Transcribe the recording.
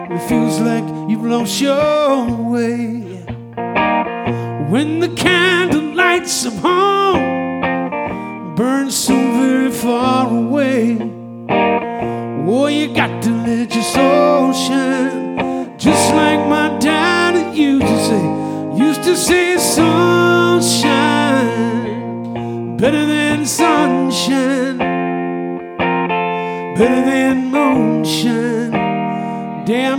It feels like you've lost your way. When the candle lights of home burn so very far away, oh, you got to let your soul shine, just like my daddy used to say. Used to say sunshine better than sunshine, better than moonshine. Damn